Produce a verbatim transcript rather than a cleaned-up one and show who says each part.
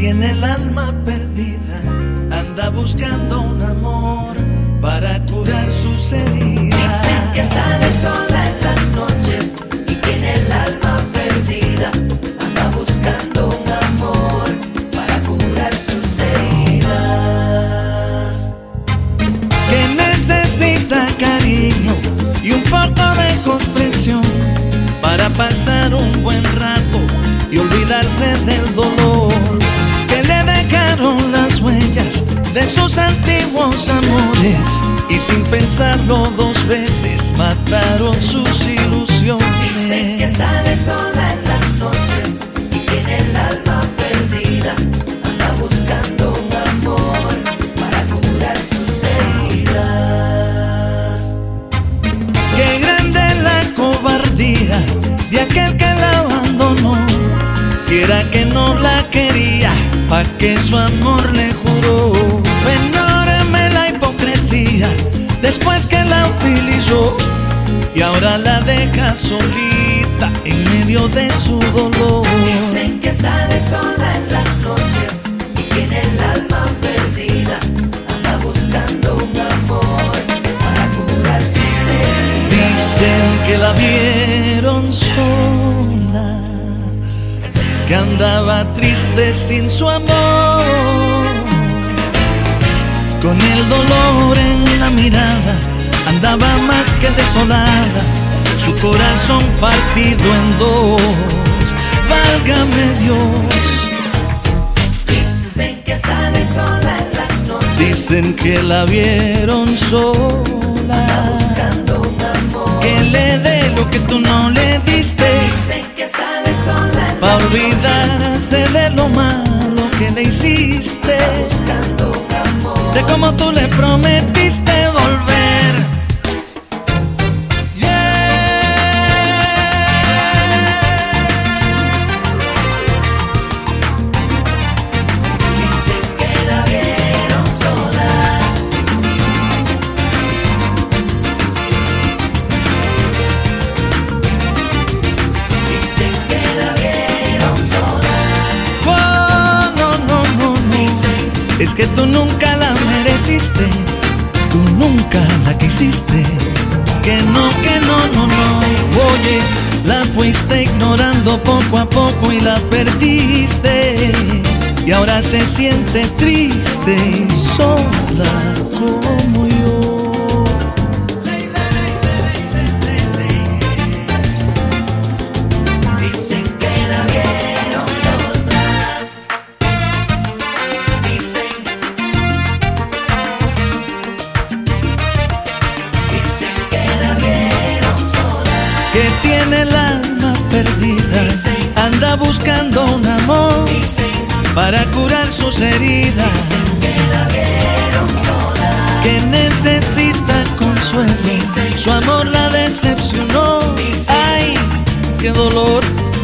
Speaker 1: tiene el alma perdida, anda buscando un amor para curar sus heridas.
Speaker 2: Dicen que sale sola en las noches y tiene el alma perdida, anda buscando un amor para curar sus heridas.
Speaker 1: Que necesita cariño y un poco de comprensión para pasar un buen rato y olvidarse del dolor que le dejaron las huellas de sus antiguos amores, y sin pensarlo dos veces mataron sus ilusiones.
Speaker 2: Dicen que sale sola en las noches y tiene el alma perdida, anda buscando un amor para curar sus heridas.
Speaker 1: Qué grande la cobardía de aquel que la abandonó. Si era que no la quería, pa' que su amor le juró. Fue enorme la hipocresía después que la utilizó, y ahora la deja solita en medio de su dolor.
Speaker 2: Dicen que sale sola en las noches y tiene el alma perdida, anda buscando un amor para curar sus heridas.
Speaker 1: Dicen que la vieron sola, que andaba triste sin su amor, con el dolor en la mirada, andaba más que desolada, su corazón partido en dos. Válgame Dios.
Speaker 2: Dicen que sale sola en las noches,
Speaker 1: Dicen que la vieron sola,
Speaker 2: anda buscando un amor,
Speaker 1: que le dé lo que tú no le diste,
Speaker 2: dicen que sale sola en
Speaker 1: pa'
Speaker 2: las
Speaker 1: olvidarse de lo malo que le hiciste,
Speaker 2: buscando un amor.
Speaker 1: de cómo tú le prometiste volver.
Speaker 2: Dicen que la vieron sola, dicen que la vieron sola,
Speaker 1: Oh, no, no, no, no.
Speaker 2: dicen
Speaker 1: Es que tú nunca la mereciste, tú nunca la quisiste. Que no, que no, no, no. Oye, la fuiste ignorando poco a poco y la perdiste, y ahora se siente triste y sola como yo.
Speaker 2: Dicen que la vieron sola, dicen, dicen que la vieron sola,
Speaker 1: Que tiene el alma perdida, anda buscando un amor
Speaker 2: dicen
Speaker 1: para curar sus heridas,
Speaker 2: que la vieron sola,
Speaker 1: que necesita consuelo, su amor la decepcionó. Ay, qué dolor.